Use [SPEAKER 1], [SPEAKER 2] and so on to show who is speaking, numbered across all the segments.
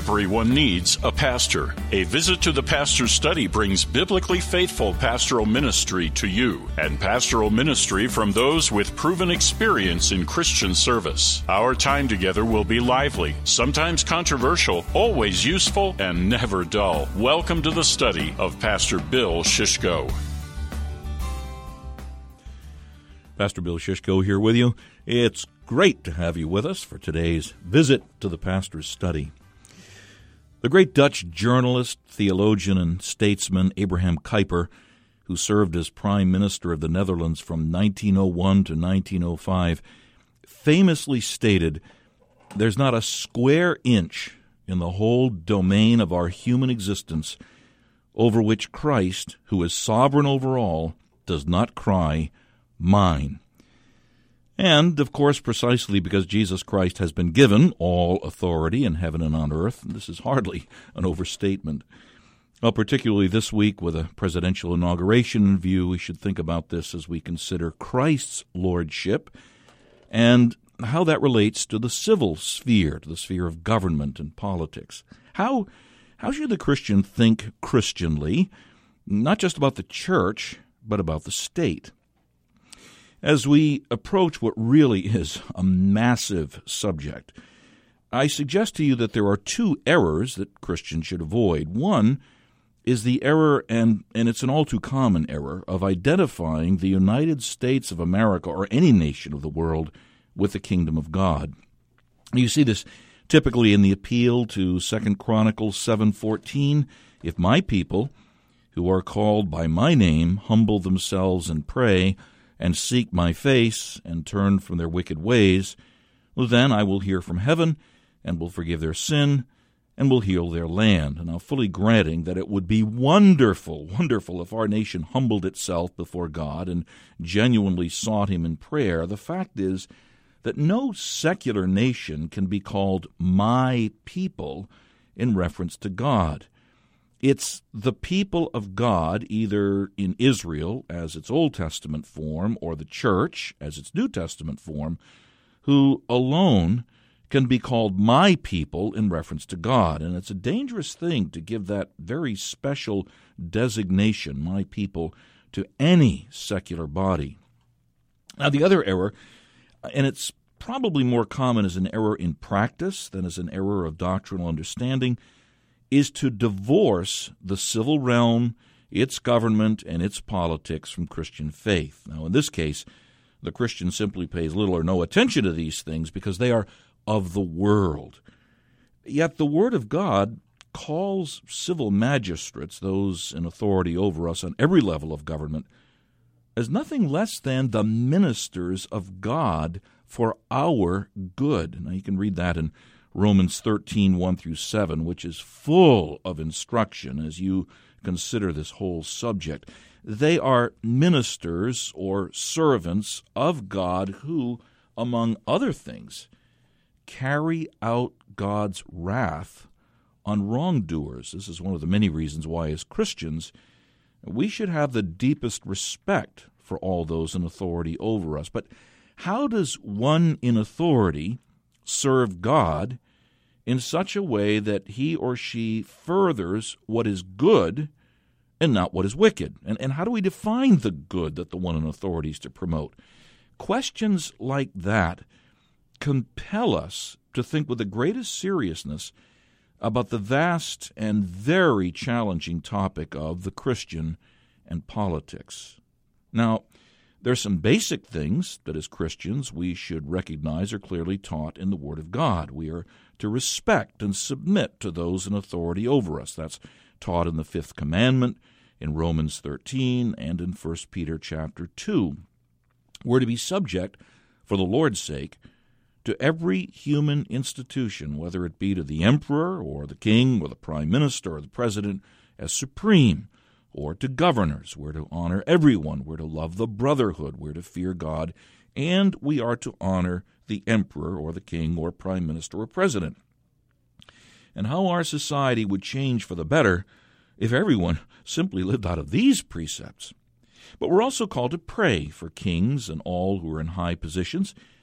[SPEAKER 1] Everyone needs a pastor. A visit to the Pastor's Study brings biblically faithful pastoral ministry to you, and pastoral ministry from those with proven experience in Christian service. Our time together will be lively, sometimes controversial, always useful, and never dull. Welcome to the study of Pastor Bill Shishko.
[SPEAKER 2] Pastor Bill Shishko here with you. It's great to have you with us for today's visit to the Pastor's Study. The great Dutch journalist, theologian, and statesman Abraham Kuyper, who served as Prime Minister of the Netherlands from 1901 to 1905, famously stated, "There's not a square inch in the whole domain of our human existence over which Christ, who is sovereign over all, does not cry, 'Mine.'" And, of course, precisely because Jesus Christ has been given all authority in heaven and on earth, and this is hardly an overstatement. Particularly this week with a presidential inauguration in view, we should think about this as we consider Christ's lordship and how that relates to the civil sphere, to the sphere of government and politics. How should the Christian think Christianly, not just about the church, but about the state? As we approach what really is a massive subject, I suggest to you that there are two errors that Christians should avoid. One is the error, and it's an all too common error, of identifying the United States of America or any nation of the world with the kingdom of God. You see this typically in the appeal to 2 Chronicles 7:14, "If my people, who are called by my name, humble themselves and pray, and seek my face, and turn from their wicked ways, well, then I will hear from heaven, and will forgive their sin, and will heal their land." Now, fully granting that it would be wonderful if our nation humbled itself before God and genuinely sought Him in prayer, the fact is that no secular nation can be called my people in reference to God. It's the people of God, either in Israel as its Old Testament form or the church as its New Testament form, who alone can be called my people in reference to God. And it's a dangerous thing to give that very special designation, my people, to any secular body. Now, the other error, and it's probably more common as an error in practice than as an error of doctrinal understanding, is to divorce the civil realm, its government, and its politics from Christian faith. Now, in this case, the Christian simply pays little or no attention to these things because they are of the world. Yet the Word of God calls civil magistrates, those in authority over us on every level of government, as nothing less than the ministers of God for our good. Now, you can read that in Romans 13:1-7, which is full of instruction as you consider this whole subject. They are ministers or servants of God who, among other things, carry out God's wrath on wrongdoers. This is one of the many reasons why, as Christians, we should have the deepest respect for all those in authority over us. But how does one in authority serve God in such a way that he or she furthers what is good and not what is wicked? And how do we define the good that the one in authority is to promote? Questions like that compel us to think with the greatest seriousness about the vast and very challenging topic of the Christian and politics. Now, there are some basic things that as Christians we should recognize are clearly taught in the Word of God. We are to respect and submit to those in authority over us. That's taught in the Fifth Commandment, in Romans 13, and in 1 Peter chapter 2. We're to be subject, for the Lord's sake, to every human institution, whether it be to the emperor or the king or the prime minister or the president, as supreme, or to governors. We're to honor everyone. We're to love the brotherhood. We're to fear God. And we are to honor the emperor or the king or prime minister or president. And how our society would change for the better if everyone simply lived out of these precepts. But we're also called to pray for kings and all who are in high positions,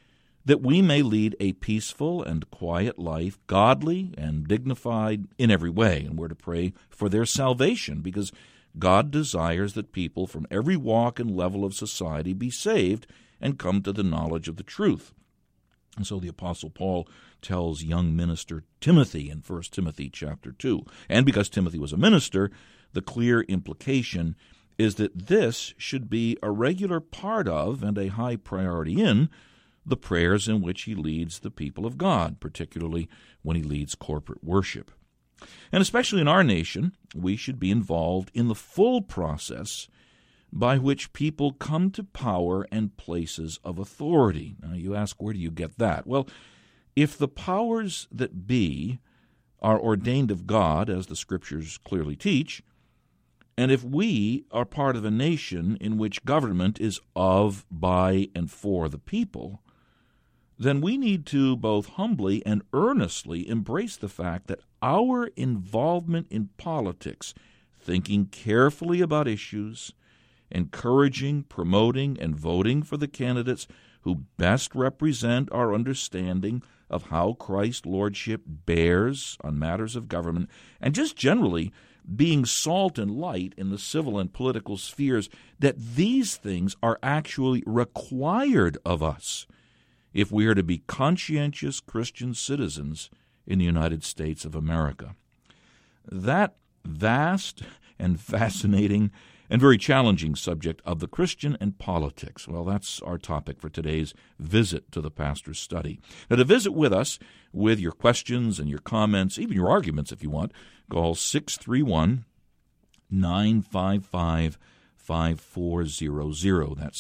[SPEAKER 2] that we may lead a peaceful and quiet life, godly and dignified in every way. And we're to pray for their salvation, because God desires that people from every walk and level of society be saved and come to the knowledge of the truth. And so the Apostle Paul tells young minister Timothy in 1 Timothy chapter 2. And because Timothy was a minister, the clear implication is that this should be a regular part of and a high priority in the prayers in which he leads the people of God, particularly when he leads corporate worship. And especially in our nation, we should be involved in the full process by which people come to power and places of authority. Now you ask, where do you get that? Well, if the powers that be are ordained of God, as the Scriptures clearly teach, and if we are part of a nation in which government is of, by, and for the people, then we need to both humbly and earnestly embrace the fact that our involvement in politics, thinking carefully about issues, encouraging, promoting, and voting for the candidates who best represent our understanding of how Christ's lordship bears on matters of government, and just generally being salt and light in the civil and political spheres, that these things are actually required of us if we are to be conscientious Christian citizens in the United States of America. That vast and fascinating and very challenging subject of the Christian and politics, well, that's our topic for today's visit to the pastor's study. Now, to visit with us with your questions and your comments, even your arguments if you want, call 631-955-5400. That's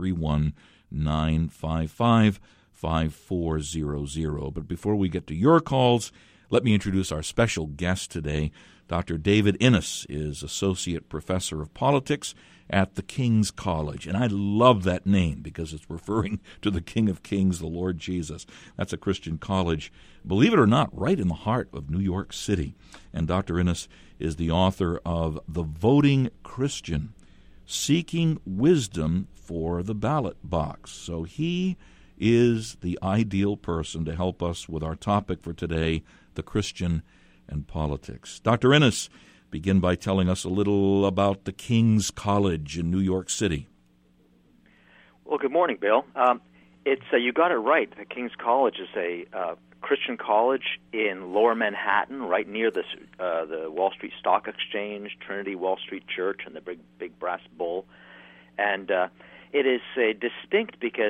[SPEAKER 2] 631-955-5400. But before we get to your calls, let me introduce our special guest today. Dr. David Innes is Associate Professor of Politics at the King's College. And I love that name because it's referring to the King of Kings, the Lord Jesus. That's a Christian college, believe it or not, right in the heart of New York City. And Dr. Innes is the author of The Voting Christian, Seeking Wisdom for the Ballot Box. So he is the ideal person to help us with our topic for today, the Christian and politics. Dr. Innes, begin by telling us a little about the King's College in New York City.
[SPEAKER 3] Well, good morning, Bill. You got it right. The King's College is a Christian college in Lower Manhattan, right near the Wall Street Stock Exchange, Trinity Wall Street Church, and the big brass bull. And it is distinct because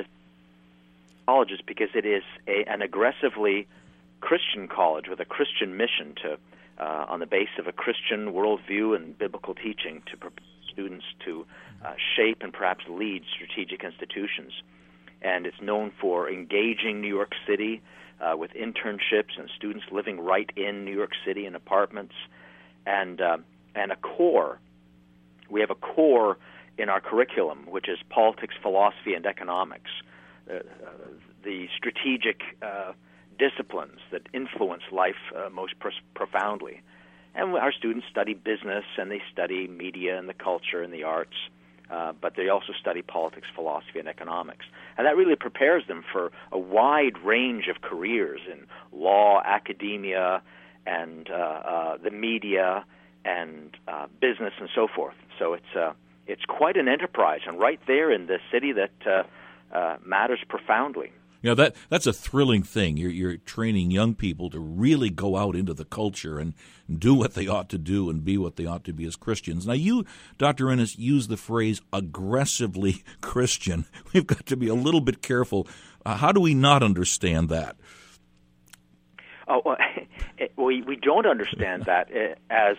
[SPEAKER 3] it is an aggressively Christian college with a Christian mission to, on the base of a Christian worldview and biblical teaching, to prepare students to shape and perhaps lead strategic institutions. And it's known for engaging New York City with internships and students living right in New York City in apartments, and a core. We have a core in our curriculum, which is politics, philosophy, and economics, the strategic disciplines that influence life most profoundly. And our students study business, and they study media and the culture and the arts, but they also study politics, philosophy, and economics. And that really prepares them for a wide range of careers in law, academia, and the media, and business, and so forth. So it's quite an enterprise, and right there in the city that matters profoundly.
[SPEAKER 2] You know, that's a thrilling thing. You're training young people to really go out into the culture and do what they ought to do and be what they ought to be as Christians. Now, you, Dr. Innes, use the phrase aggressively Christian. We've got to be a little bit careful. How do we not understand that?
[SPEAKER 3] Oh, well, we don't understand that as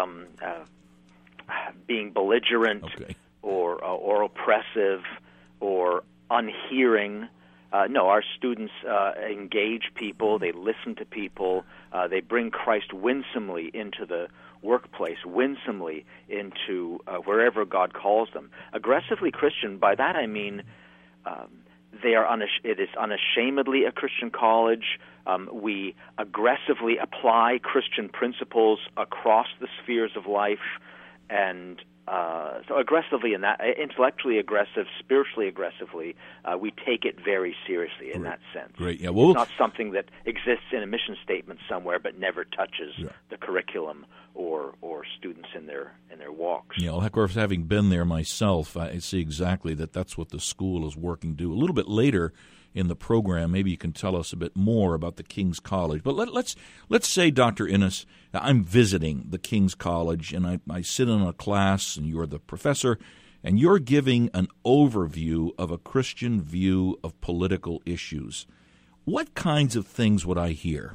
[SPEAKER 3] being belligerent, okay, or oppressive or unhearing. No, our students engage people, they listen to people, they bring Christ winsomely into the workplace, winsomely into wherever God calls them. Aggressively Christian, by that I mean it is unashamedly a Christian college. We aggressively apply Christian principles across the spheres of life, and So aggressively in that, intellectually aggressive, spiritually aggressively, we take it very seriously in that sense.
[SPEAKER 2] Great. Yeah.
[SPEAKER 3] Well, it's not something that exists in a mission statement somewhere but never touches the curriculum or students in their walks.
[SPEAKER 2] Yeah. Well, of course, having been there myself, I see exactly that's what the school is working to do. A little bit later in the program, maybe you can tell us a bit more about the King's College. But let's say, Dr. Innes, I'm visiting the King's College, and I sit in a class, and you're the professor, and you're giving an overview of a Christian view of political issues. What kinds of things would I hear?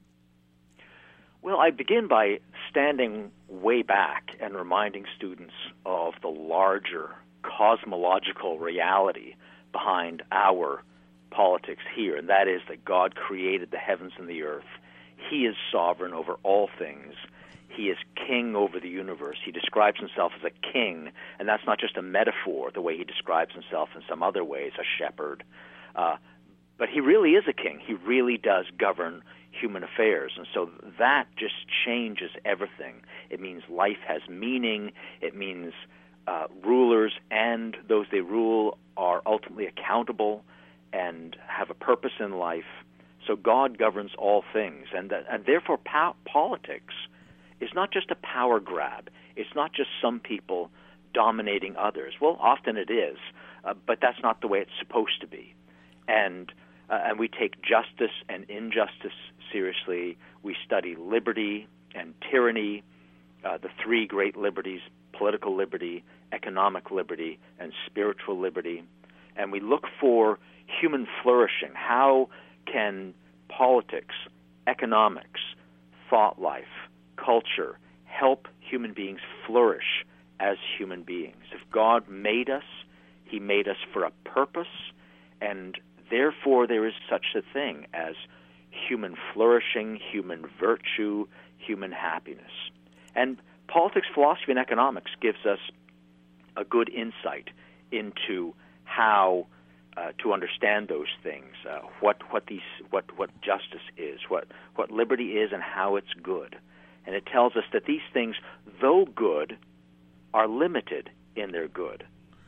[SPEAKER 3] Well, I begin by standing way back and reminding students of the larger cosmological reality behind our politics here, and that is that God created the heavens and the earth. He is sovereign over all things. He is king over the universe. He describes himself as a king, and that's not just a metaphor, the way he describes himself in some other ways, a shepherd. But he really is a king. He really does govern human affairs, and so that just changes everything. It means life has meaning. It means rulers and those they rule are ultimately accountable and have a purpose in life. So God governs all things, and therefore politics is not just a power grab. It's not just some people dominating others. Well, often it is, but that's not the way it's supposed to be. And we take justice and injustice seriously. We study liberty and tyranny, the three great liberties: political liberty, economic liberty, and spiritual liberty. And we look for human flourishing. How can politics, economics, thought life, culture help human beings flourish as human beings? If God made us, he made us for a purpose, and therefore there is such a thing as human flourishing, human virtue, human happiness. And politics, philosophy, and economics gives us a good insight into how to understand those things, what justice is, what liberty is, and how it's good. And it tells us that these things, though good, are limited in their good.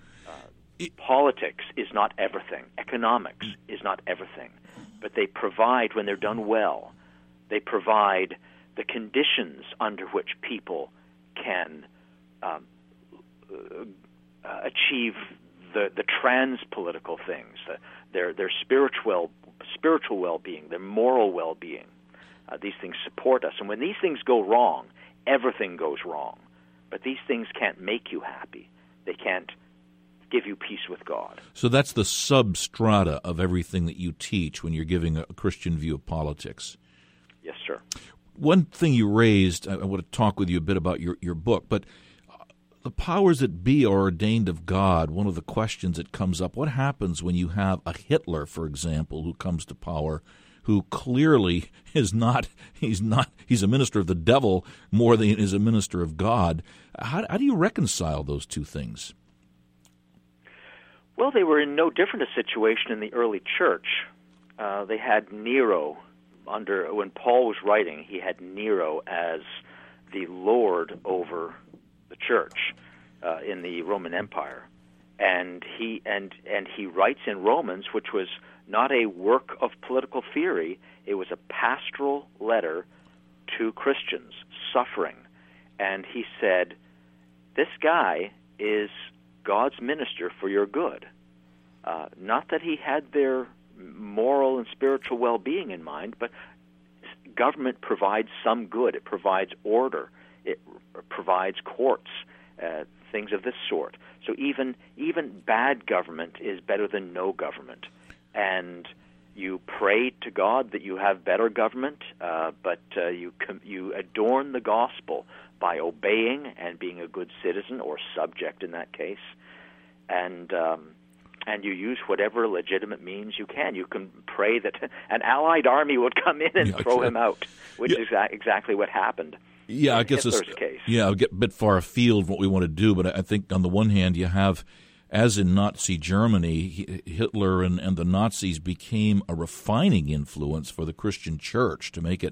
[SPEAKER 3] Politics is not everything. Economics is not everything. But they provide, when they're done well, they provide the conditions under which people can achieve the trans-political things, their spiritual well-being, their moral well-being. These things support us. And when these things go wrong, everything goes wrong. But these things can't make you happy. They can't give you peace with God.
[SPEAKER 2] So that's the substrata of everything that you teach when you're giving a Christian view of politics.
[SPEAKER 3] Yes, sir.
[SPEAKER 2] One thing you raised, I want to talk with you a bit about your book, but the powers that be are ordained of God. One of the questions that comes up, what happens when you have a Hitler, for example, who comes to power, who clearly he's a minister of the devil more than he is a minister of God? How do you reconcile those two things?
[SPEAKER 3] Well, they were in no different a situation in the early church. They had Nero when Paul was writing, he had Nero as the lord over the church in the Roman Empire, and he writes in Romans, which was not a work of political theory. It was a pastoral letter to Christians suffering, and he said, "This guy is God's minister for your good." Not that he had their moral and spiritual well-being in mind, but government provides some good. It provides order. It provides courts, things of this sort. So even bad government is better than no government. And you pray to God that you have better government, but you adorn the gospel by obeying and being a good citizen, or subject in that case, and you use whatever legitimate means you can. You can pray that an allied army would come in and throw him out, which is exactly what happened.
[SPEAKER 2] Yeah, I guess
[SPEAKER 3] Hitler's case.
[SPEAKER 2] Yeah, I'll get a bit far afield from what we want to do, but I think on the one hand you have, as in Nazi Germany, Hitler and the Nazis became a refining influence for the Christian church to make it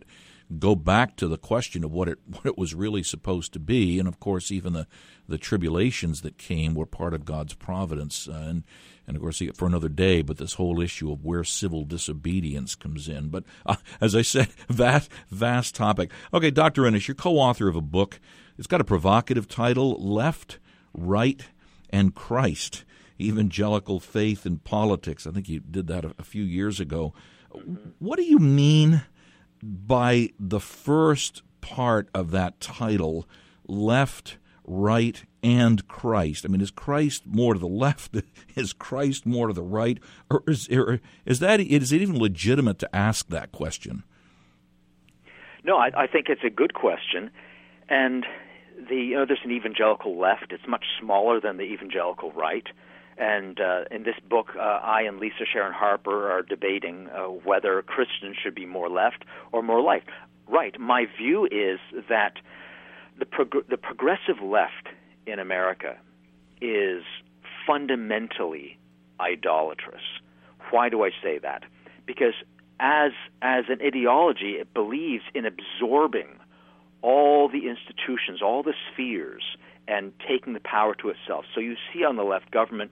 [SPEAKER 2] go back to the question of what it was really supposed to be. And, of course, even the tribulations that came were part of God's providence. And of course, for another day, but this whole issue of where civil disobedience comes in. But as I said, vast topic. Okay, Dr. Ennis, you're co-author of a book. It's got a provocative title, Left, Right, and Christ, Evangelical Faith and Politics. I think you did that a few years ago. What do you mean by the first part of that title, Left, Right, and Christ? I mean, is Christ more to the left? Is Christ more to the right? Or is it even legitimate to ask that question?
[SPEAKER 3] No, I think it's a good question. And there's an evangelical left. It's much smaller than the evangelical right. And in this book, I and Lisa Sharon Harper are debating whether Christians should be more left or more right. My view is that the progressive left in America is fundamentally idolatrous. Why do I say that? Because as an ideology, it believes in absorbing all the institutions, all the spheres, and taking the power to itself. So you see on the left government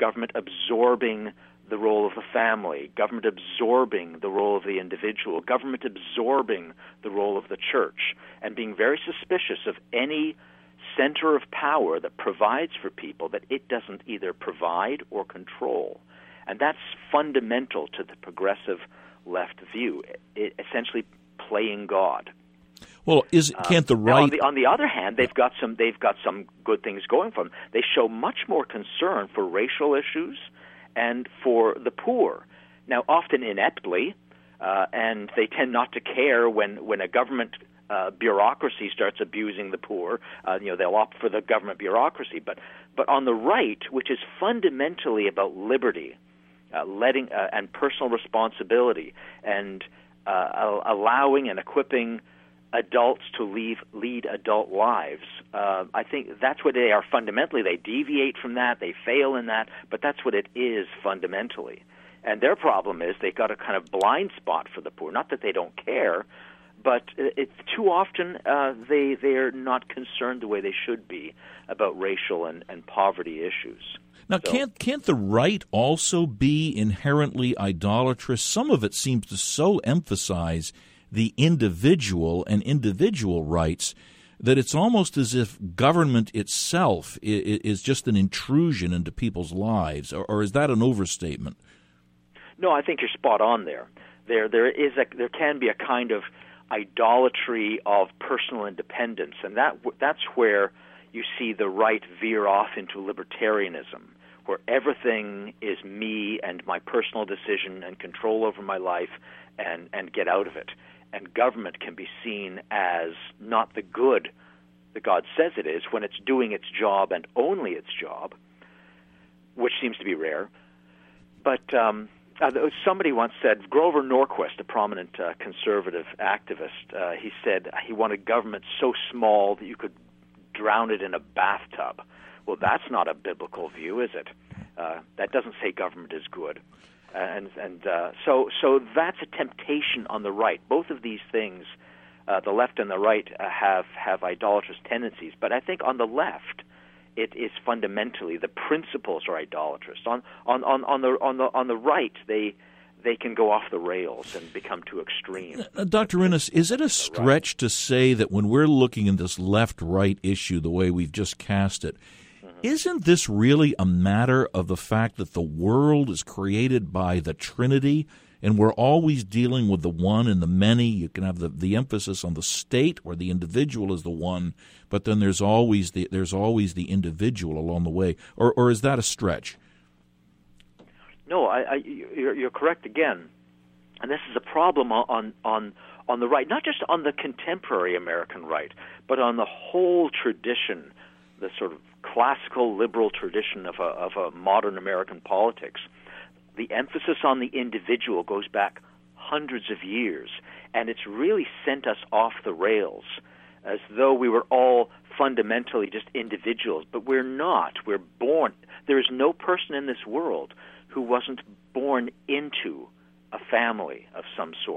[SPEAKER 3] absorbing the role of the family, government absorbing the role of the individual, government absorbing the role of the church, and being very suspicious of any center of power that provides for people that it doesn't either provide or control. And that's fundamental to the progressive left view, essentially playing God.
[SPEAKER 2] Well, can't the right?
[SPEAKER 3] On the other hand, they've got some good things going for them. They show much more concern for racial issues and for the poor. Now, often ineptly, and they tend not to care when a government bureaucracy starts abusing the poor. They'll opt for the government bureaucracy. But on the right, which is fundamentally about liberty, and personal responsibility, and allowing and equipping adults to lead adult lives. I think that's what they are fundamentally. They deviate from that, they fail in that, but that's what it is fundamentally. And their problem is they've got a kind of blind spot for the poor. Not that they don't care, but it's too often they're not concerned the way they should be about racial and poverty issues.
[SPEAKER 2] Now, can't the right also be inherently idolatrous? Some of it seems to so emphasize the individual and individual rights that it's almost as if government itself is just an intrusion into people's lives, or is that an overstatement?
[SPEAKER 3] No, I think you're spot on there. There can be a kind of idolatry of personal independence, and that's where you see the right veer off into libertarianism, where everything is me and my personal decision and control over my life and get out of it. And government can be seen as not the good that God says it is when it's doing its job and only its job, which seems to be rare. But somebody once said, Grover Norquist, a prominent conservative activist, he said he wanted government so small that you could drown it in a bathtub. Well, that's not a biblical view, is it? That doesn't say government is good. So that's a temptation on the right. Both of these things, the left and the right, have idolatrous tendencies. But I think on the left, it is fundamentally the principles are idolatrous. On the right, they can go off the rails and become too extreme.
[SPEAKER 2] Dr. Ennis, is it a stretch to say that when we're looking at this left-right issue the way we've just cast it, isn't this really a matter of the fact that the world is created by the Trinity, and we're always dealing with the one and the many? You can have the emphasis on the state, where the individual is the one, but then there's always the individual along the way. Or is that a stretch?
[SPEAKER 3] No, you're correct again, and this is a problem on the right, not just on the contemporary American right, but on the whole tradition, the sort of classical liberal tradition of a modern American politics. The emphasis on the individual goes back hundreds of years, and it's really sent us off the rails, as though we were all fundamentally just individuals. But we're not. We're born. There is no person in this world who wasn't born into a family of some sort.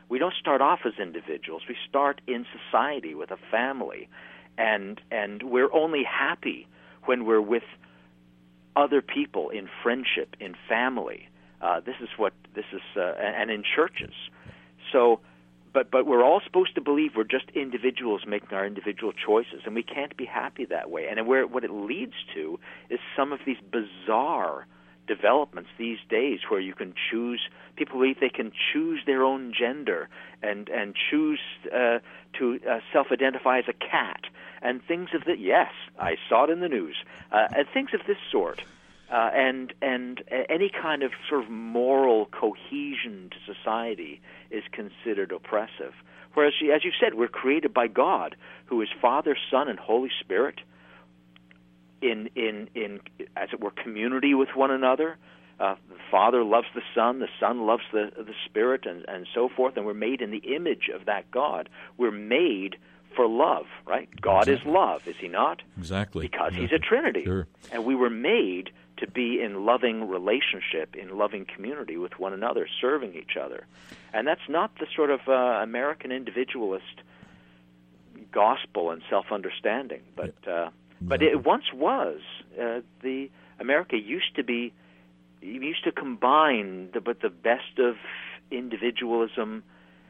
[SPEAKER 3] We don't start off as individuals. We start in society with a family, and we're only happy when we're with other people in friendship, in family. This is and in churches. So, but we're all supposed to believe we're just individuals making our individual choices, and we can't be happy that way. And what it leads to is some of these bizarre developments these days, where you can choose. People believe they can choose their own gender and choose to self-identify as a cat, and things of that. Yes, I saw it in the news, and things of this sort. And any kind of sort of moral cohesion to society is considered oppressive. Whereas, as you said, we're created by God, who is Father, Son, and Holy Spirit, in as it were, community with one another. The Father loves the Son loves the Spirit, and so forth. And we're made in the image of that God. We're made for love, right? God is love, is He not?
[SPEAKER 2] Exactly.
[SPEAKER 3] Because He's a Trinity.
[SPEAKER 2] Sure. And
[SPEAKER 3] we were made to be in loving relationship, in loving community with one another, serving each other. And that's not the sort of American individualist gospel and self-understanding, but it once was. The America used to combine the best of individualism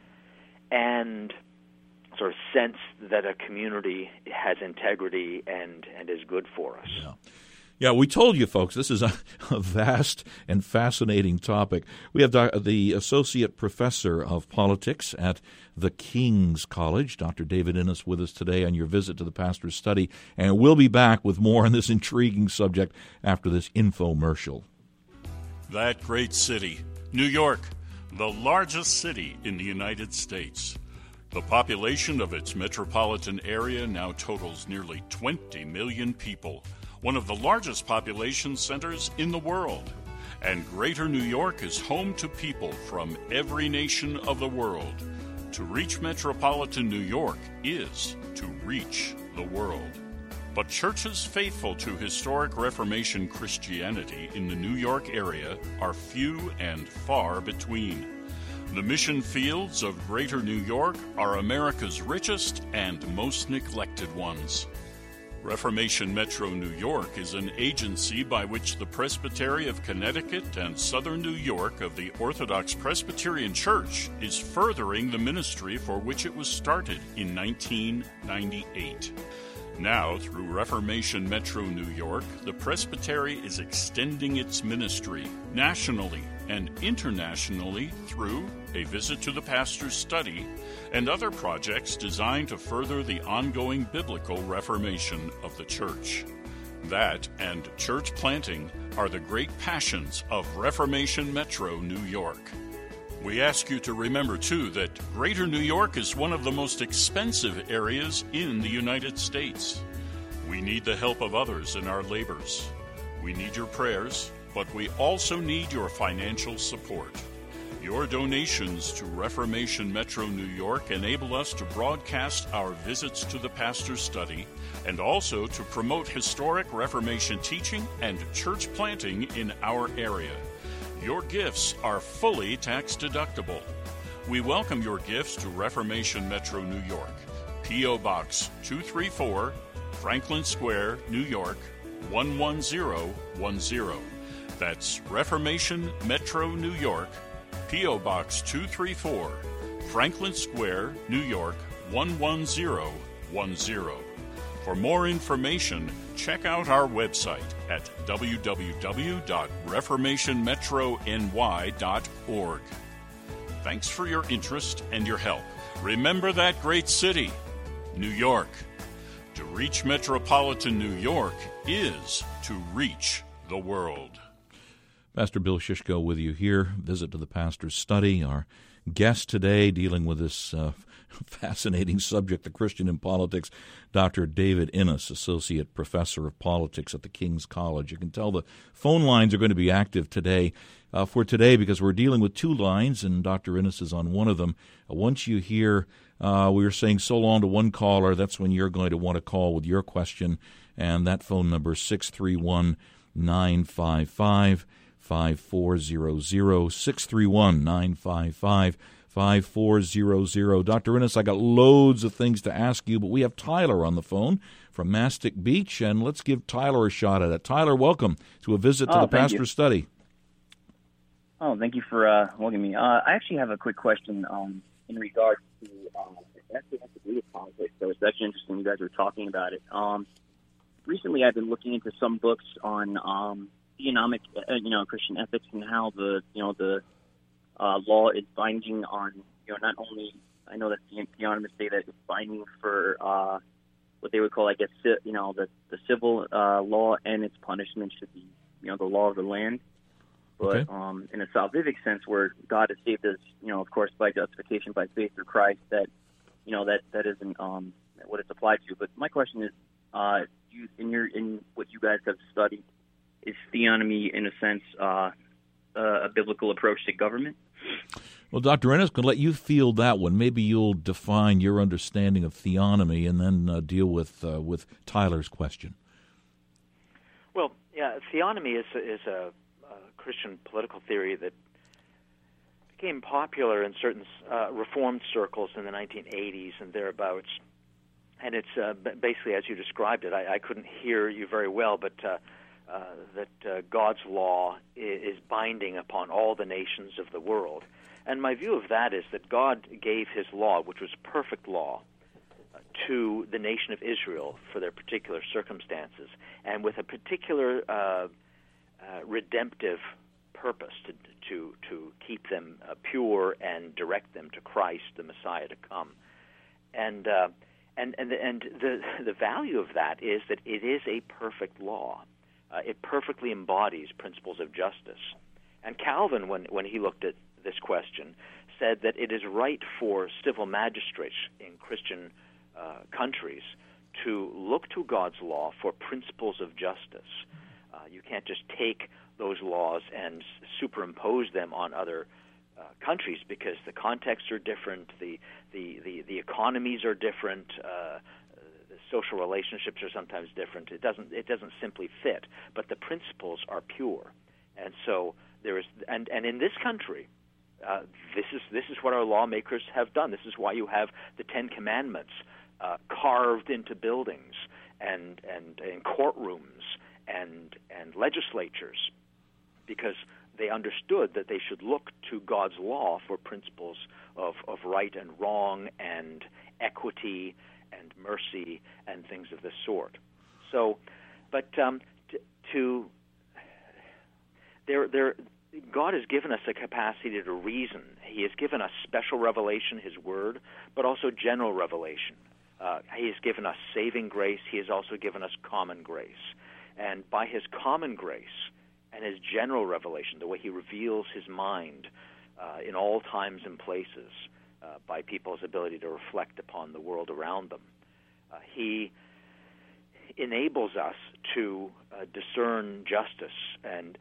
[SPEAKER 3] and sort of sense that a community has integrity and is good for us.
[SPEAKER 2] Yeah, we told you, folks, this is a vast and fascinating topic. We have the Associate Professor of Politics at the King's College, Dr. David Innes, with us today on your visit to the Pastor's Study, and we'll be back with more on this intriguing subject after this infomercial.
[SPEAKER 1] That great city, New York, the largest city in the United States. The population of its metropolitan area now totals nearly 20 million people, one of the largest population centers in the world. And Greater New York is home to people from every nation of the world. To reach metropolitan New York is to reach the world. But churches faithful to historic Reformation Christianity in the New York area are few and far between. The mission fields of Greater New York are America's richest and most neglected ones. Reformation Metro New York is an agency by which the Presbytery of Connecticut and Southern New York of the Orthodox Presbyterian Church is furthering the ministry for which it was started in 1998. Now, through Reformation Metro New York, the Presbytery is extending its ministry nationally and internationally through a visit to the Pastor's Study and other projects designed to further the ongoing biblical reformation of the church. That and church planting are the great passions of Reformation Metro New York. We ask you to remember, too, that Greater New York is one of the most expensive areas in the United States. We need the help of others in our labors. We need your prayers, but we also need your financial support. Your donations to Reformation Metro New York enable us to broadcast our visits to the Pastor's Study and also to promote historic Reformation teaching and church planting in our area. Your gifts are fully tax-deductible. We welcome your gifts to Reformation Metro New York, P.O. Box 234, Franklin Square, New York, 11010. That's Reformation Metro New York, P.O. Box 234, Franklin Square, New York, 11010. For more information, check out our website at www.reformationmetrony.org. Thanks for your interest and your help. Remember that great city, New York. To reach metropolitan New York is to reach the world.
[SPEAKER 2] Pastor Bill Shishko with you here. Visit to the Pastor's Study. Our guest today dealing with this fascinating subject, the Christian in politics, Dr. David Innes, Associate Professor of Politics at the King's College. You can tell the phone lines are going to be active today because we're dealing with two lines, and Dr. Innes is on one of them. Once you hear we were saying so long to one caller, that's when you're going to want to call with your question, and that phone number is 631-955-5400, 631-955-5400. 5400. Dr. Ennis, I got loads of things to ask you, but we have Tyler on the phone from Mastic Beach, and let's give Tyler a shot at it. Tyler, welcome to a visit to the Pastor's Study.
[SPEAKER 4] Oh, thank you for welcoming me. I actually have a quick question in regards to it actually has to do with politics, so it's actually interesting you guys were talking about it. Recently, I've been looking into some books on theonomic, Christian ethics, and how the law is binding on, not only, I know that the theonomists say that it's binding for what they would call, I guess, the civil law, and its punishment should be, the law of the land. But in a salvific sense, where God has saved us, of course, by justification by faith through Christ, that isn't what it's applied to. But my question is, in what you guys have studied, is theonomy, in a sense, a biblical approach to government?
[SPEAKER 2] Well, Dr. Ennis, can let you field that one. Maybe you'll define your understanding of theonomy and then deal with Tyler's question.
[SPEAKER 3] Well, yeah, theonomy is a Christian political theory that became popular in certain Reformed circles in the 1980s and thereabouts. And it's basically, as you described it, I couldn't hear you very well, but that God's law is binding upon all the nations of the world. And my view of that is that God gave his law, which was perfect law, to the nation of Israel for their particular circumstances, and with a particular redemptive purpose to keep them pure and direct them to Christ, the Messiah to come. And the value of that is that it is a perfect law. It perfectly embodies principles of justice. And Calvin, when he looked at this question, said that it is right for civil magistrates in Christian countries to look to God's law for principles of justice. You can't just take those laws and superimpose them on other countries, because the contexts are different, the economies are different, the social relationships are sometimes different. It doesn't simply fit, but the principles are pure. And so there is, and in this country, this is what our lawmakers have done. This is why you have the Ten Commandments carved into buildings and in courtrooms and legislatures, because they understood that they should look to God's law for principles of right and wrong and equity and mercy and things of this sort. So, but God has given us a capacity to reason. He has given us special revelation, His Word, but also general revelation. He has given us saving grace. He has also given us common grace. And by His common grace and His general revelation, the way He reveals His mind in all times and places by people's ability to reflect upon the world around them, He enables us to discern justice and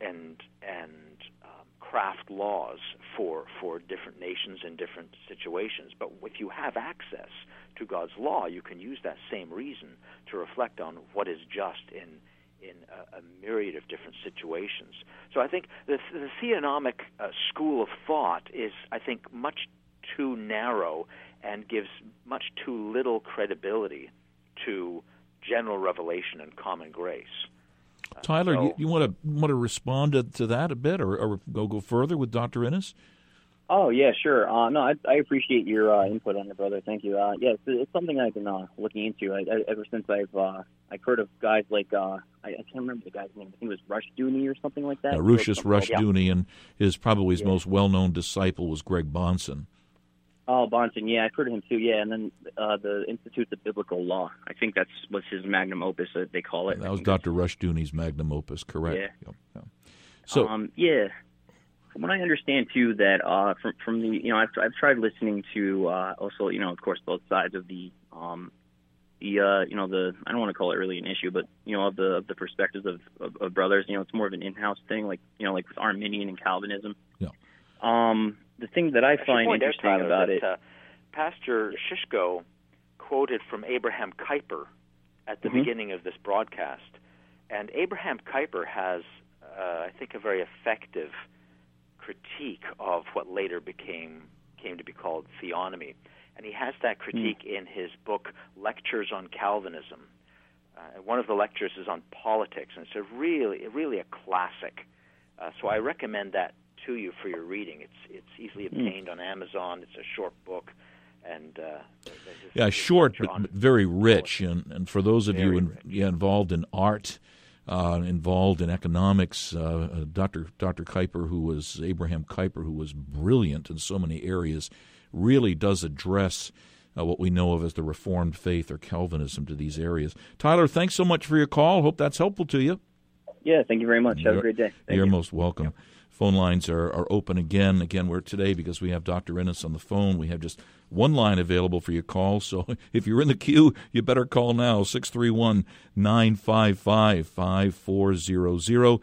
[SPEAKER 3] craft laws for different nations and different situations. But if you have access to God's law, you can use that same reason to reflect on what is just in a myriad of different situations. So I think the theonomic school of thought is, I think, much too narrow and gives much too little credibility to general revelation and common grace.
[SPEAKER 2] Tyler, you want to respond to that a bit, or go further with Dr. Ennis?
[SPEAKER 4] Oh, yeah, sure. No, I appreciate your input on it, brother. Thank you. Yeah, it's something I've been looking into ever since I've heard of guys like I can't remember the guy's name. I think it was Rushdoony or something like that.
[SPEAKER 2] Ruchus Rushdoony, and his most well-known disciple was Greg Bahnsen.
[SPEAKER 4] Oh, Bahnsen, yeah, I've heard of him too, yeah. And then the Institute of Biblical Law. I think that's what's his magnum opus, they call it.
[SPEAKER 2] That was Dr. Rushdoony's magnum opus, correct?
[SPEAKER 4] Yeah.
[SPEAKER 2] So,
[SPEAKER 4] yeah. From what I understand too, that from the I've tried listening to also of course both sides of the I don't want to call it really an issue, but of the perspectives of brothers. It's more of an in-house thing, like with Arminian and Calvinism.
[SPEAKER 2] Yeah.
[SPEAKER 4] The thing that I find interesting about it,
[SPEAKER 3] Pastor Shishko quoted from Abraham Kuyper at the beginning of this broadcast, and Abraham Kuyper has, I think, a very effective critique of what later became came to be called theonomy. And he has that critique in his book, Lectures on Calvinism. One of the lectures is on politics, and it's really a classic. So I recommend that to you for your reading. It's easily obtained on Amazon. It's a short book. And
[SPEAKER 2] short but very rich. And for those of you involved in art, involved in economics, Dr. Abraham Kuyper, who was brilliant in so many areas, really does address what we know of as the Reformed faith or Calvinism to these areas. Tyler, thanks so much for your call. Hope that's helpful to you.
[SPEAKER 4] Yeah, thank you very much. Have a great day.
[SPEAKER 2] You're most welcome. Yep. Phone lines are open again. Again, we're today, because we have Dr. Innes on the phone, we have just one line available for your call. So if you're in the queue, you better call now, 631-955-5400,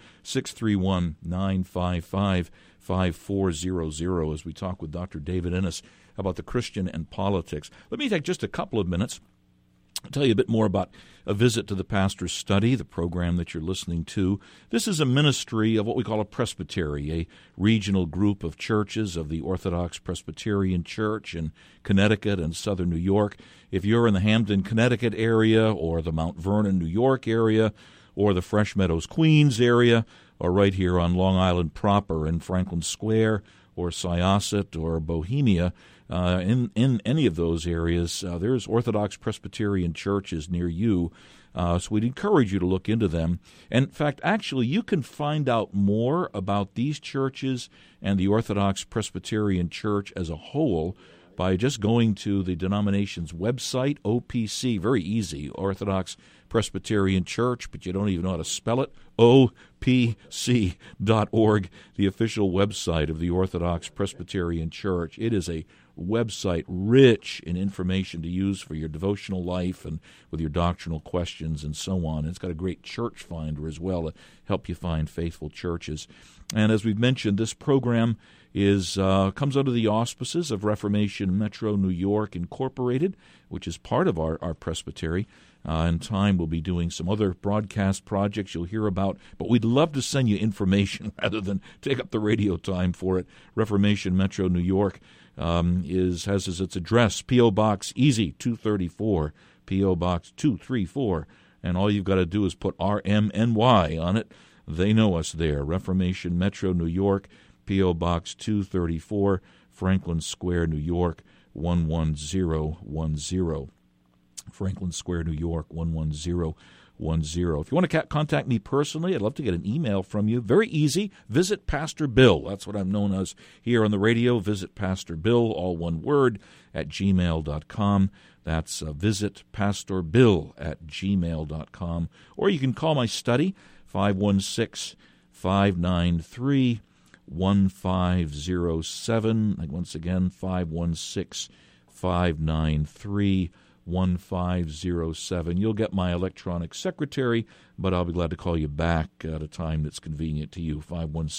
[SPEAKER 2] 631-955-5400, as we talk with Dr. David Innes about the Christian and politics. Let me take just a couple of minutes I'll tell you a bit more about A Visit to the Pastor's Study, the program that you're listening to. This is a ministry of what we call a presbytery, a regional group of churches of the Orthodox Presbyterian Church in Connecticut and southern New York. If you're in the Hamden, Connecticut area, or the Mount Vernon, New York area, or the Fresh Meadows, Queens area, or right here on Long Island proper in Franklin Square, or Syosset, or Bohemia, in any of those areas, there's Orthodox Presbyterian churches near you, so we'd encourage you to look into them. And in fact, actually, you can find out more about these churches and the Orthodox Presbyterian Church as a whole by just going to the denomination's website, OPC, very easy, Orthodox Presbyterian Church, but you don't even know how to spell it, opc.org, the official website of the Orthodox Presbyterian Church. It is a website rich in information to use for your devotional life and with your doctrinal questions and so on. It's got a great church finder as well to help you find faithful churches. And as we've mentioned, this program comes under the auspices of Reformation Metro New York Incorporated, which is part of our presbytery. In time, we'll be doing some other broadcast projects you'll hear about, but we'd love to send you information rather than take up the radio time for it. Reformation Metro New York has as its address P.O. Box Easy 234, P.O. Box 234, and all you've got to do is put RMNY on it. They know us there. Reformation Metro New York, P.O. Box 234, Franklin Square, New York 11010. Franklin Square, New York 11010. If you want to contact me personally, I'd love to get an email from you. Very easy. Visit Pastor Bill. That's what I'm known as here on the radio. Visit Pastor Bill, all one word, at gmail.com. That's visitpastorbill@gmail.com. Or you can call my study, 516-593-1507. Once again, 516-593-1507. You'll get my electronic secretary, but I'll be glad to call you back at a time that's convenient to you,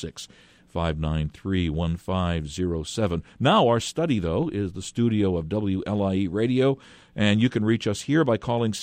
[SPEAKER 2] 516-593-1507. Now our study, though, is the studio of WLIE Radio, and you can reach us here by calling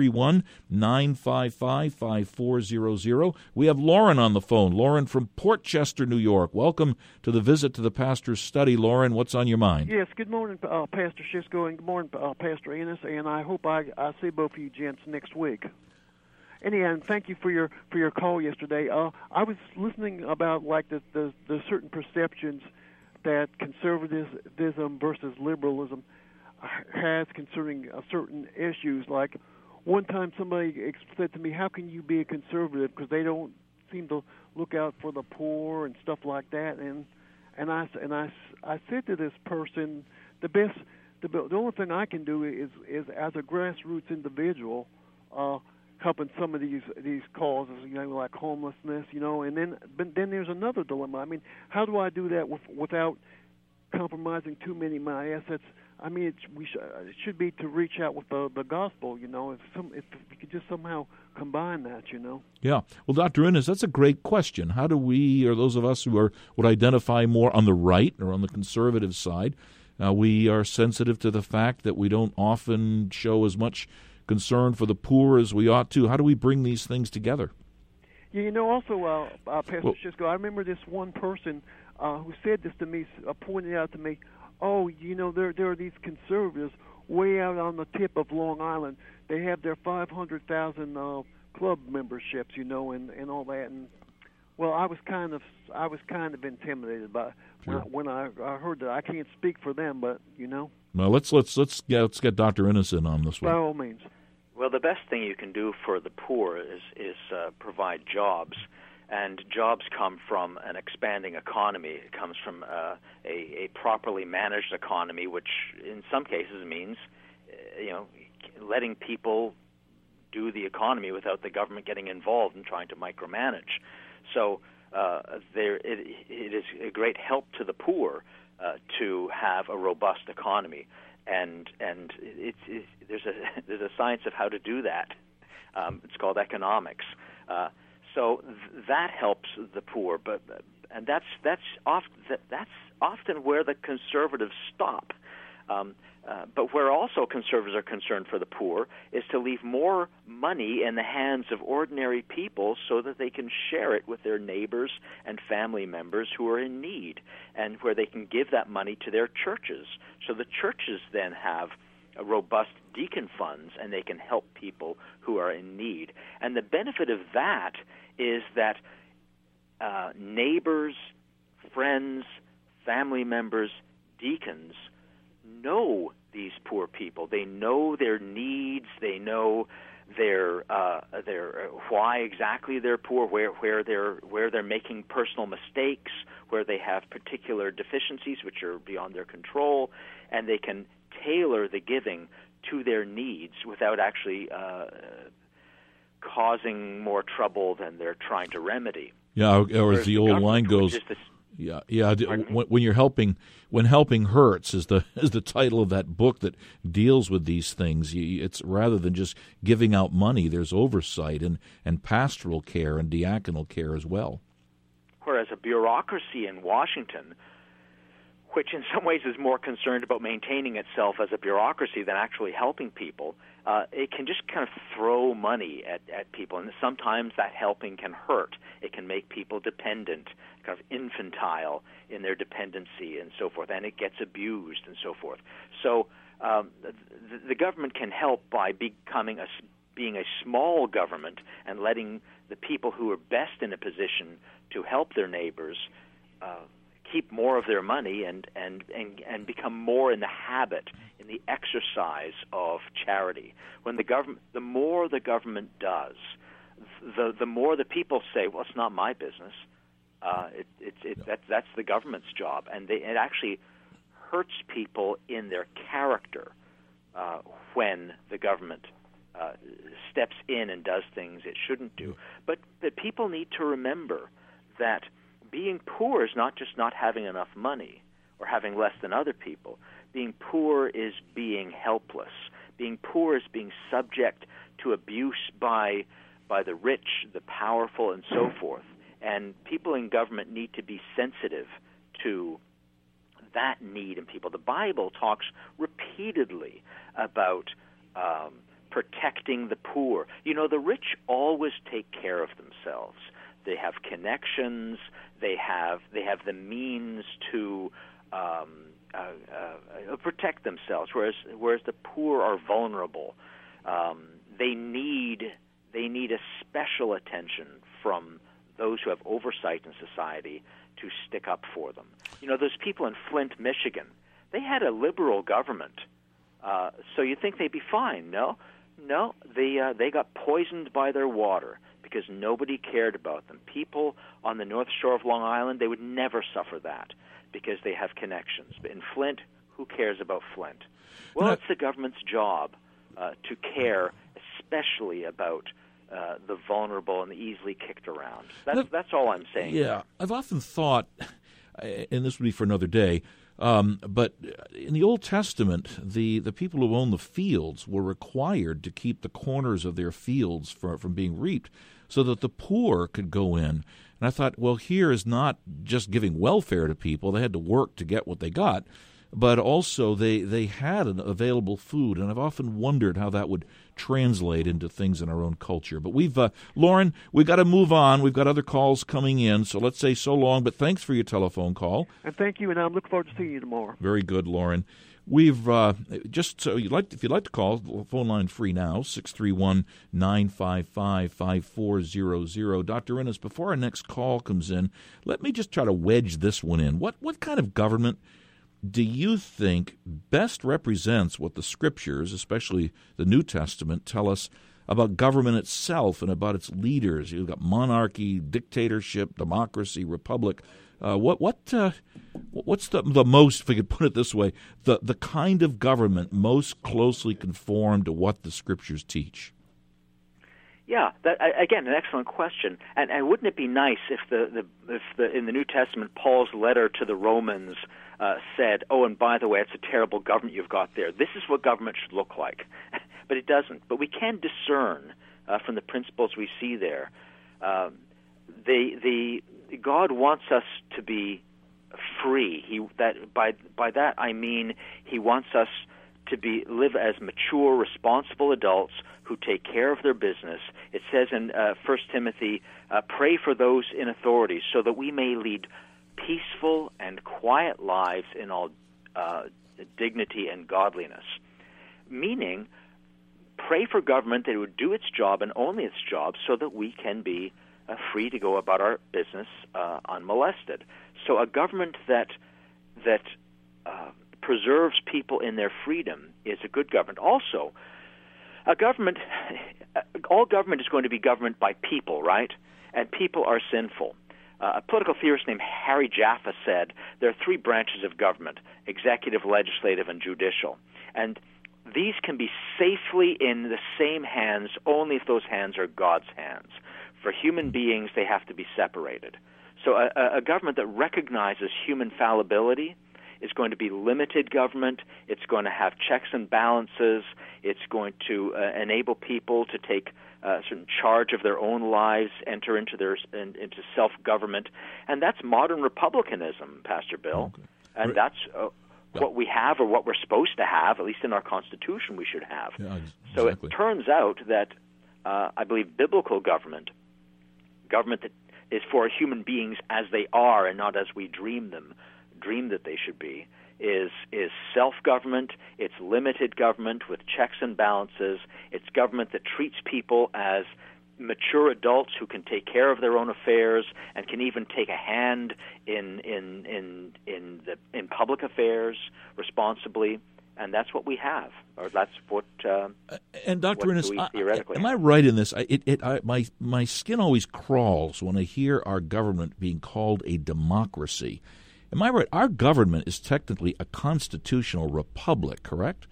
[SPEAKER 2] 631-955-5400. We have Lauren on the phone. Lauren from Port Chester, New York. Welcome to the Visit to the Pastor's Study. Lauren, what's on your mind?
[SPEAKER 5] Yes, good morning, Pastor Schisko, and good morning, Pastor Innes, and I hope I see both of you gents next week. Anyhow, thank you for your call yesterday. I was listening about like the certain perceptions that conservatism versus liberalism has concerning certain issues. Like one time somebody said to me, how can you be a conservative because they don't seem to look out for the poor and stuff like that? And I said to this person, the only thing I can do is as a grassroots individual, helping some of these causes, like homelessness, but then there's another dilemma. I mean, how do I do that without compromising too many of my assets? I mean, it should be to reach out with the gospel, if you could just somehow combine that,
[SPEAKER 2] Yeah. Well, Dr. Innes, that's a great question. How do we, or those of us who would identify more on the right or on the conservative side, we are sensitive to the fact that we don't often show as much concern for the poor as we ought to. How do we bring these things together?
[SPEAKER 5] Yeah, also, Pastor Schisko, I remember this one person who said this to me, pointed out to me, oh, there are these conservatives way out on the tip of Long Island. They have their 500,000 club memberships, and all that. And well, I was kind of intimidated by when I heard that. I can't speak for them, but
[SPEAKER 2] Well, let's get Dr. Innes in on this one.
[SPEAKER 5] By all means.
[SPEAKER 3] Well, the best thing you can do for the poor is provide jobs, and jobs come from an expanding economy. It comes from a properly managed economy, which in some cases means, letting people do the economy without the government getting involved and trying to micromanage. So it is a great help to the poor to have a robust economy. And there's a science of how to do that. It's called economics. So that helps the poor, and that's often where the conservatives stop. But where also conservatives are concerned for the poor is to leave more money in the hands of ordinary people so that they can share it with their neighbors and family members who are in need, and where they can give that money to their churches. So the churches then have a robust deacon funds, and they can help people who are in need. And the benefit of that is that neighbors, friends, family members, deacons know these poor people. They know their needs. They know their why exactly they're poor, where they're making personal mistakes, where they have particular deficiencies which are beyond their control, and they can tailor the giving to their needs without actually causing more trouble than they're trying to remedy.
[SPEAKER 2] Yeah, or as the old line goes. When helping hurts is the title of that book that deals with these things. It's rather than just giving out money, there's oversight and pastoral care and diaconal care as well.
[SPEAKER 3] Whereas a bureaucracy in Washington, which in some ways is more concerned about maintaining itself as a bureaucracy than actually helping people, it can just kind of throw money at people, and sometimes that helping can hurt. It can make people dependent, kind of infantile in their dependency and so forth, and it gets abused and so forth. So the government can help by being a small government and letting the people who are best in a position to help their neighbors keep more of their money and become more in the habit, in the exercise of charity. When the more the government does, the more the people say, well, it's not my business. That's the government's job, and it actually hurts people in their character when the government steps in and does things it shouldn't do. But people need to remember that being poor is not just not having enough money or having less than other people. Being poor is being helpless. Being poor is being subject to abuse by the rich, the powerful, and so forth. And people in government need to be sensitive to that need in people. The Bible talks repeatedly about protecting the poor. The rich always take care of themselves. They have connections. They have the means to protect themselves. Whereas the poor are vulnerable. They need a special attention from those who have oversight in society to stick up for them. Those people in Flint, Michigan, they had a liberal government, so you think they'd be fine? No, they got poisoned by their water because nobody cared about them. People on the North Shore of Long Island, they would never suffer that because they have connections. But in Flint, who cares about Flint? Well, it's the government's job to care, especially about the vulnerable and the easily kicked around. That's all I'm saying.
[SPEAKER 2] Yeah, I've often thought, and this would be for another day, but in the Old Testament, the people who owned the fields were required to keep the corners of their fields from being reaped so that the poor could go in. And I thought, well, here is not just giving welfare to people. They had to work to get what they got. but also they had an available food, and I've often wondered how that would translate into things in our own culture. But Lauren, we've got to move on. We've got other calls coming in, so let's say so long, but thanks for your telephone call.
[SPEAKER 5] And thank you, and I'm looking forward to seeing you tomorrow.
[SPEAKER 2] Very good, Lauren. We've if you'd like to call, the phone line free now, 631-955-5400. Dr. Innes, before our next call comes in, let me just try to wedge this one in. What kind of government do you think best represents what the Scriptures, especially the New Testament, tell us about government itself and about its leaders? You've got monarchy, dictatorship, democracy, republic. What's the most, if we could put it this way, the kind of government most closely conformed to what the Scriptures teach?
[SPEAKER 3] Yeah, that, again, an excellent question. And wouldn't it be nice if in the New Testament Paul's letter to the Romans said, "Oh, and by the way, it's a terrible government you've got there. This is what government should look like." But it doesn't. But we can discern from the principles we see there. God wants us to be free. By that I mean He wants us to live as mature, responsible adults who take care of their business. It says in 1 Timothy, pray for those in authority so that we may lead peaceful and quiet lives in all dignity and godliness. Meaning, pray for government that it would do its job and only its job so that we can be free to go about our business unmolested. So a government that preserves people in their freedom is a good government. Also, all government is going to be governed by people, right? And people are sinful. A political theorist named Harry Jaffa said there are three branches of government: executive, legislative, and judicial. And these can be safely in the same hands only if those hands are God's hands. For human beings, they have to be separated. So a government that recognizes human fallibility is going to be limited government. It's going to have checks and balances. It's going to enable people to take certain charge of their own lives, enter into self-government. And that's modern republicanism, Pastor Bill. Okay. And that's what we have, or what we're supposed to have, at least in our Constitution we should have. Yeah, exactly. So it turns out that I believe biblical government that is for human beings as they are and not as we dream that they should be, is self-government. It's limited government with checks and balances. It's government that treats people as mature adults who can take care of their own affairs and can even take a hand in public affairs responsibly. And that's what we have, or that's what.
[SPEAKER 2] And Dr. Innes, am I right in this? My skin always crawls when I hear our government being called a democracy. Am I right? Our government is technically a constitutional republic, correct?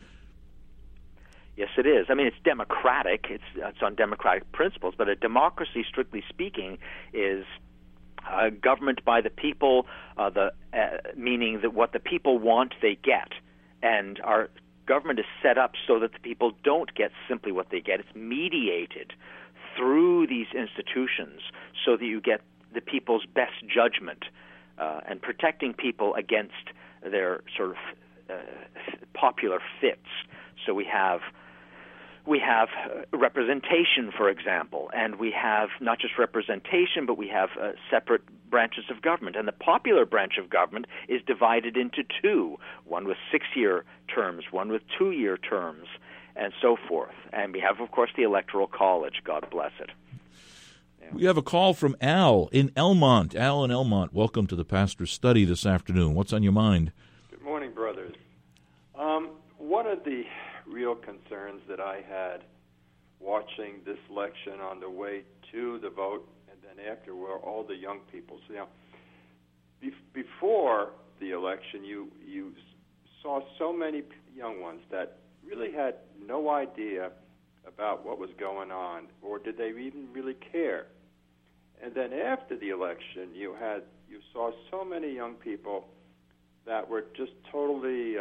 [SPEAKER 3] Yes, it is. I mean, it's democratic. It's on democratic principles, but a democracy, strictly speaking, is government by the people. Meaning that what the people want, they get. And our government is set up so that the people don't get simply what they get. It's mediated through these institutions so that you get the people's best judgment and protecting people against their sort of popular fits. So we have representation, for example, and we have not just representation, but we have separate branches of government. And the popular branch of government is divided into two, one with 6-year terms, one with 2-year terms, and so forth. And we have, of course, the Electoral College. God bless it. Yeah.
[SPEAKER 2] We have a call from Al in Elmont. Al in Elmont, welcome to the Pastor's Study this afternoon. What's on your mind?
[SPEAKER 6] Good morning, brothers. One of the real concerns that I had watching this election on the way to the vote and then after were all the young people. So, before the election, you saw so many young ones that really had no idea about what was going on, or did they even really care? And then after the election, you saw so many young people that were just totally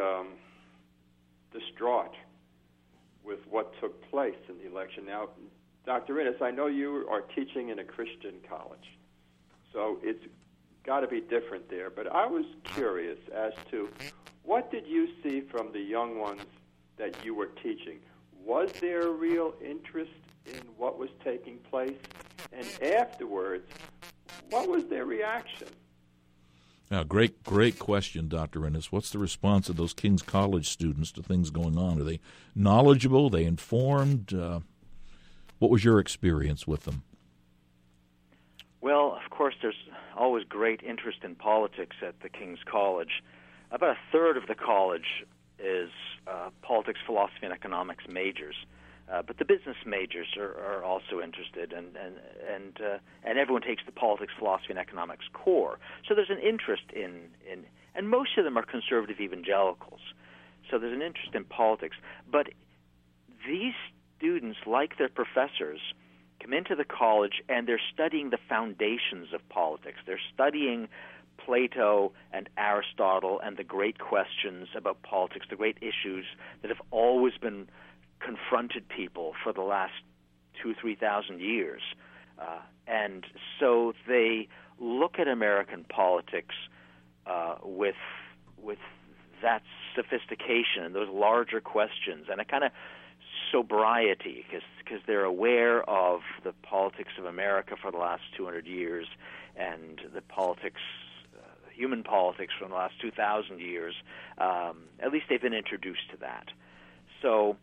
[SPEAKER 6] distraught with what took place in the election. Now, Dr. Innes, I know you are teaching in a Christian college, so it's got to be different there. But I was curious as to What did you see from the young ones that you were teaching? Was there a real interest in what was taking place? And afterwards, what was their reaction?
[SPEAKER 2] Now, great question, Dr. Ennis. What's the response of those King's College students to things going on? Are they knowledgeable? Are they informed? What was your experience with them?
[SPEAKER 3] Well, of course, there's always great interest in politics at the King's College. About a third of the college is politics, philosophy, and economics majors. But the business majors are also interested, and everyone takes the politics, philosophy, and economics core. So there's an interest in and most of them are conservative evangelicals. So there's an interest in politics. But these students, like their professors, come into the college and they're studying the foundations of politics. They're studying Plato and Aristotle and the great questions about politics, the great issues that have always been confronted people for the last 2,000-3,000 years. And so they look at American politics with that sophistication and those larger questions and a kind of sobriety, because they're aware of the politics of America for the last 200 years and the politics, human politics from the last 2,000 years. At least they've been introduced to that. So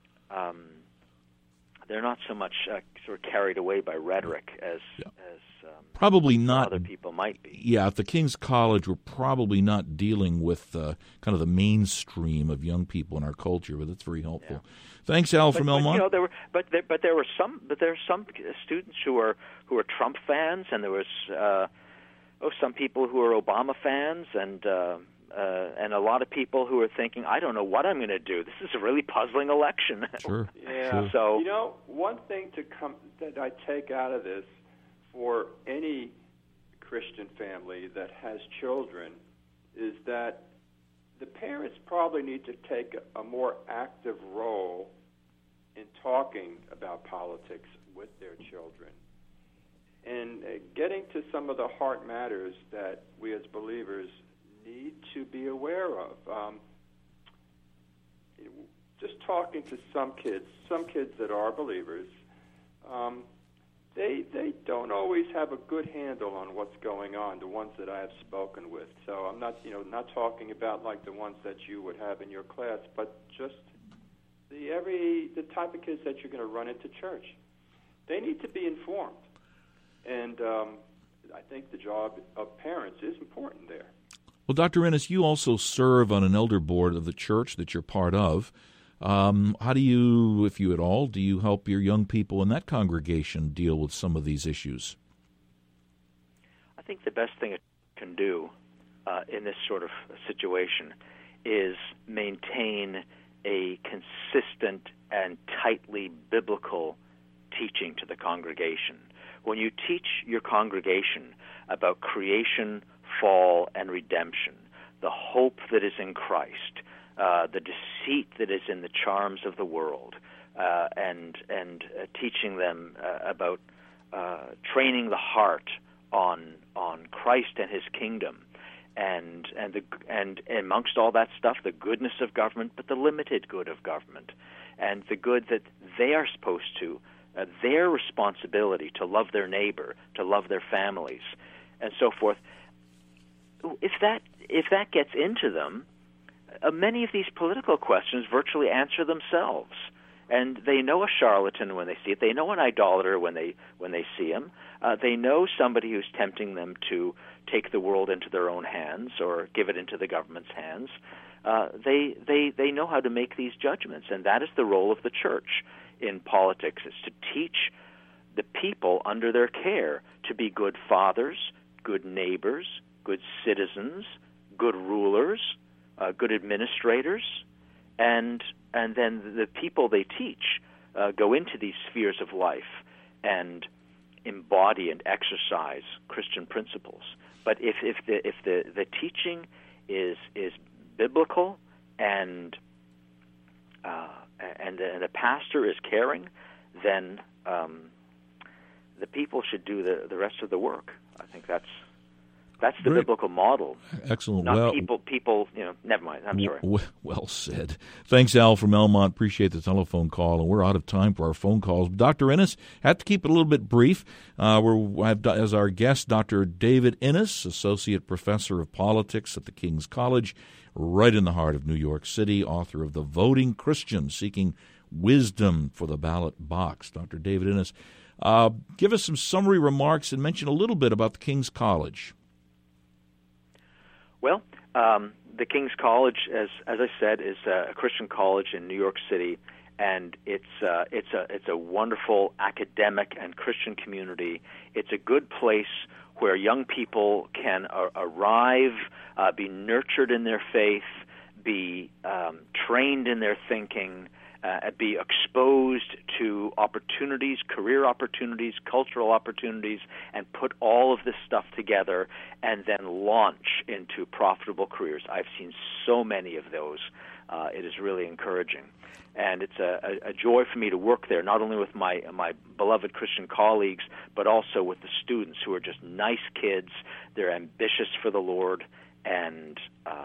[SPEAKER 3] they're not so much sort of carried away by rhetoric as
[SPEAKER 2] probably not
[SPEAKER 3] other people might be.
[SPEAKER 2] Yeah, at the King's College, we're probably not dealing with kind of the mainstream of young people in our culture, but that's very helpful. Yeah. Thanks, Al from Elmont.
[SPEAKER 3] You know, there are some students who are Trump fans, and there was some people who are Obama fans, and a lot of people who are thinking, I don't know what I'm going to do. This is a really puzzling election.
[SPEAKER 2] Sure.
[SPEAKER 6] Yeah.
[SPEAKER 2] Sure.
[SPEAKER 6] So, you know, one thing that I take out of this for any Christian family that has children is that the parents probably need to take a more active role in talking about politics with their children and getting to some of the heart matters that we as believers need to be aware of. Just talking to some kids that are believers, they don't always have a good handle on what's going on, the ones that I have spoken with. So I'm not talking about like the ones that you would have in your class, but just the type of kids that you're going to run into church. They need to be informed. And I think the job of parents is important there.
[SPEAKER 2] Well, Dr. Ennis, you also serve on an elder board of the church that you're part of. How do you, if you at all, do you help your young people in that congregation deal with some of these issues?
[SPEAKER 3] I think the best thing it can do in this sort of situation is maintain a consistent and tightly biblical teaching to the congregation. When you teach your congregation about creation, fall, and redemption, the hope that is in Christ, the deceit that is in the charms of the world, and teaching them about training the heart on Christ and His kingdom, and amongst all that stuff, the goodness of government, but the limited good of government, and the good that they are supposed to, their responsibility to love their neighbor, to love their families, and so forth. If that gets into them, many of these political questions virtually answer themselves, and they know a charlatan when they see it. They know an idolater when they see him. They know somebody who's tempting them to take the world into their own hands or give it into the government's hands. They know how to make these judgments, and that is the role of the church in politics, is to teach the people under their care to be good fathers, good neighbors, good citizens, good rulers, good administrators, and then the people they teach go into these spheres of life and embody and exercise Christian principles. But if the teaching is biblical and the pastor is caring, then the people should do the rest of the work. I think that's That's the biblical model.
[SPEAKER 2] Excellent.
[SPEAKER 3] Not people. Never mind. I'm sorry.
[SPEAKER 2] Well said. Thanks, Al from Elmont. Appreciate the telephone call, and we're out of time for our phone calls. Dr. Innes, have to keep it a little bit brief. We have as our guest Dr. David Innes, Associate Professor of Politics at the King's College, right in the heart of New York City, author of The Voting Christian, Seeking Wisdom for the Ballot Box. Dr. David Innes, give us some summary remarks and mention a little bit about the King's College.
[SPEAKER 3] Well, the King's College, as I said, is a Christian college in New York City, and it's a wonderful academic and Christian community. It's a good place where young people can arrive, be nurtured in their faith, be trained in their thinking, be exposed to opportunities, career opportunities, cultural opportunities, and put all of this stuff together and then launch into profitable careers. I've seen so many of those. It is really encouraging. And it's a joy for me to work there, not only with my beloved Christian colleagues, but also with the students who are just nice kids. They're ambitious for the Lord, and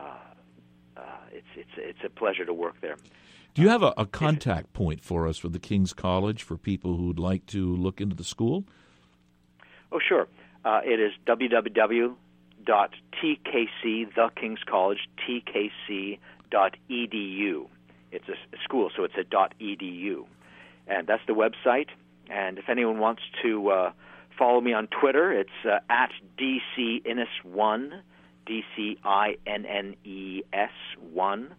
[SPEAKER 3] it's a pleasure to work there.
[SPEAKER 2] Do you have a contact point for us for the King's College for people who would like to look into the school?
[SPEAKER 3] Oh, sure. It is www.tkc, the King's College, tkc.edu. It's a school, so it's a .edu. And that's the website. And if anyone wants to follow me on Twitter, it's at DCInnes1, DCINNES1.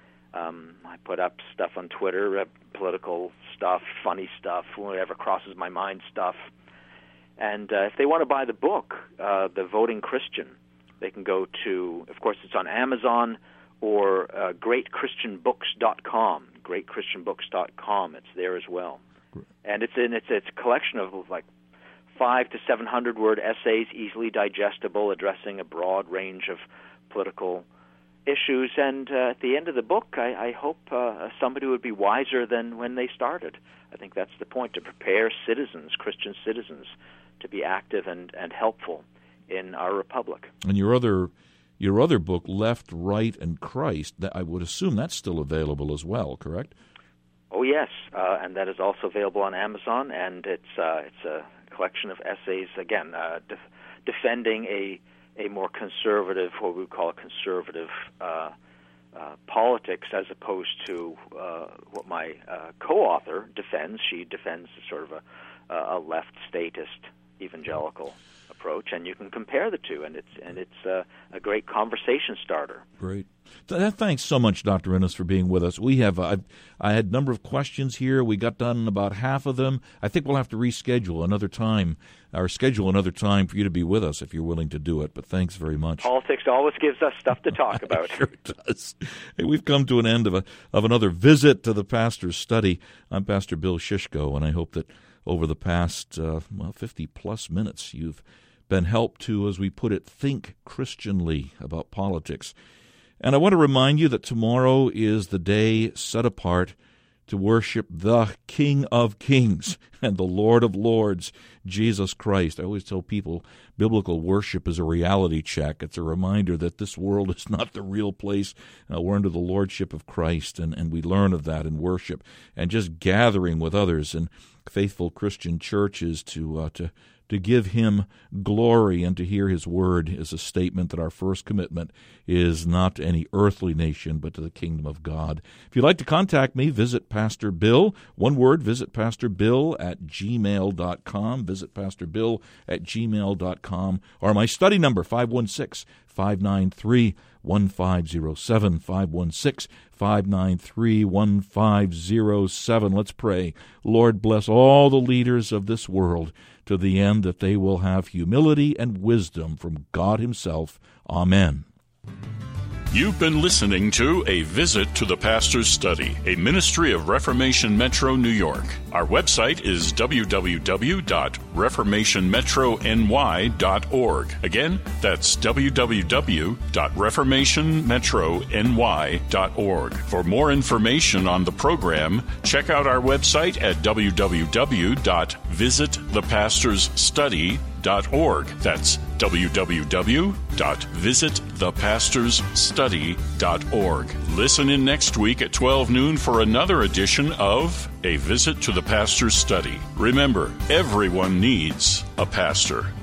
[SPEAKER 3] I put up stuff on Twitter, political stuff, funny stuff, whatever crosses my mind stuff. And if they want to buy the book, The Voting Christian, they can go to, of course, it's on Amazon or greatchristianbooks.com. Greatchristianbooks.com. It's there as well. And it's a collection of like 500 to 700 word essays, easily digestible, addressing a broad range of political issues, and at the end of the book, I hope somebody would be wiser than when they started. I think that's the point, to prepare citizens, Christian citizens, to be active and helpful in our republic.
[SPEAKER 2] And your other book, Left, Right, and Christ, I would assume that's still available as well, correct?
[SPEAKER 3] Oh, yes, and that is also available on Amazon, and it's a collection of essays, again, defending a more conservative, what we would call a conservative politics, as opposed to what my co-author defends. She defends sort of a left statist evangelical approach, and you can compare the two, and it's a great conversation starter.
[SPEAKER 2] Great. Thanks so much, Dr. Innes, for being with us. We have I had a number of questions here. We got done about half of them. I think we'll have to reschedule another time, or schedule another time for you to be with us if you're willing to do it. But thanks very much.
[SPEAKER 3] Politics always gives us stuff to talk about.
[SPEAKER 2] Sure it does. Hey, we've come to an end of another visit to the Pastor's Study. I'm Pastor Bill Shishko, and I hope that over the past 50-plus minutes you've been helped to, as we put it, think Christianly about politics. And I want to remind you that tomorrow is the day set apart to worship the King of Kings and the Lord of Lords, Jesus Christ. I always tell people biblical worship is a reality check. It's a reminder that this world is not the real place. We're under the lordship of Christ, and we learn of that in worship. And just gathering with others in faithful Christian churches to give Him glory and to hear His word is a statement that our first commitment is not to any earthly nation, but to the kingdom of God. If you'd like to contact me, visit Pastor Bill. One word, visit pastorbill@gmail.com. Visit pastorbill@gmail.com. Or my study number, 516-593-1507. 516-593-1507. Let's pray. Lord, bless all the leaders of this world to the end that they will have humility and wisdom from God Himself. Amen.
[SPEAKER 1] You've been listening to A Visit to the Pastor's Study, a ministry of Reformation Metro, New York. Our website is www.reformationmetrony.org. Again, that's www.reformationmetrony.org. For more information on the program, check out our website at www.visitthepastorsstudy.com. www.visitthepastorsstudy.org. That's www.visitthepastorsstudy.org. Listen in next week at 12 noon for another edition of A Visit to the Pastor's Study. Remember, everyone needs a pastor.